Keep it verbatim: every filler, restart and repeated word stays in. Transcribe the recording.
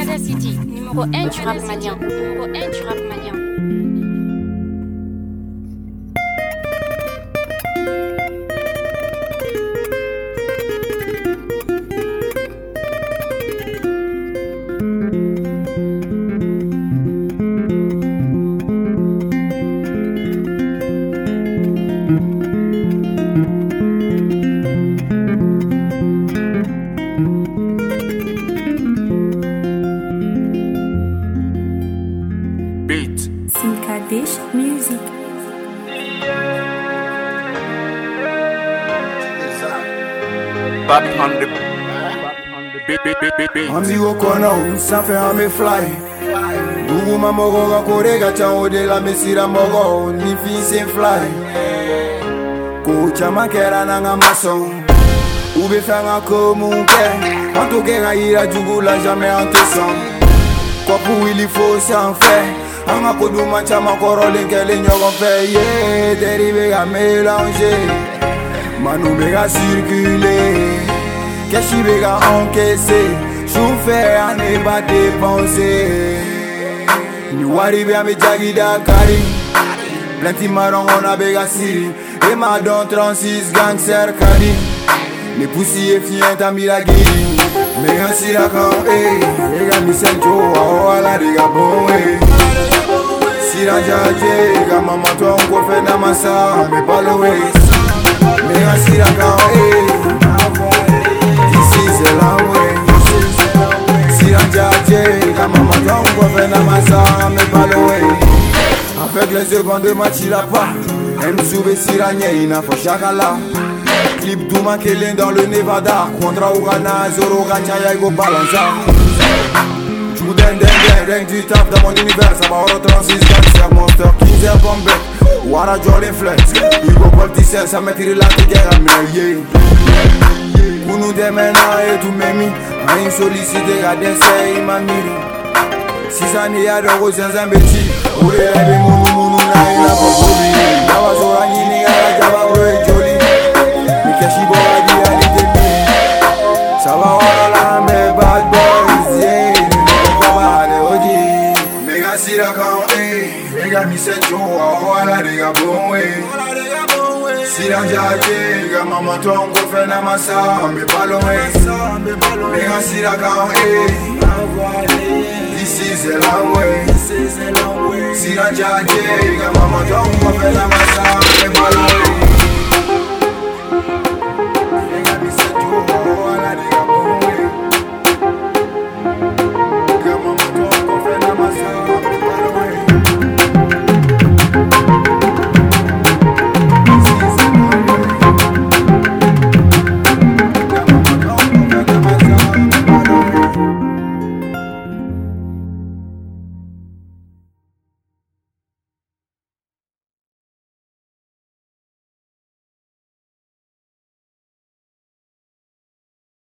City, numéro un du rap malien. Numéro un du rap malien. Dish music. Bop on the Amigo kono, ça fait un me fly. Dugu mamogo ga korega chango de la mesira mogo, ni fin se fly. Ko chama kera nanga mason. Ube fanga como un ke, quanto que ira jugula jamais en te son. Quoi pour il faut s'en faire. Anga koduma chama korole kele nyogo fe yeah, dérivé à mélanger. Manu bega circuler. Keshi bega encaisser. Chauffeur à ne pas dépenser. Ni wari be ame jagi Dakari. Plenty marron on a bega siri. Et ma don trente-six gangster kadi. Les poussi et fien tami la guiri. Mega sirakan eh. Ega mi senjo a ala diga bon eh. Sirajaje, ga mama toi on go fait na massa, me palowe. Me asira ka eh. This is the long way. Sirajaje, ga mama toi on go fait na massa, me palowe. Avec les secondes de match il a pas. M soube siranye ina fo shakala. Clip Douma Kellen dans le Nevada. Contra Urana, Zoro Gachaya go balanza. Den den den, rien du taf dans mon univers. Ça va au trente-six gangster, monster, quinze heures comeback. Wara Jordan Flex, Hugo Politicien, ça m'attire la guerre à merveille. Kounou de mena et tout memi. Rien sollicité, à dessin, il m'a miri. Six années à de roses, un béti. Oure la de mounou mounou, na il a pas voulu. Java Zora, Nini, à Java, Oure Joli. Mikeshi Bora, di Ali Demi. Ça va, voilà, mes bad boys, yeah. Sirakan eh, ega mi senjo a ala diga bon eh. Sirajaje, ga mama toi on go fait na massa, me palo eh. Ega sirakan eh, this is the long way. Sirajaje, ga mama toi on go fait na massa, me palo eh.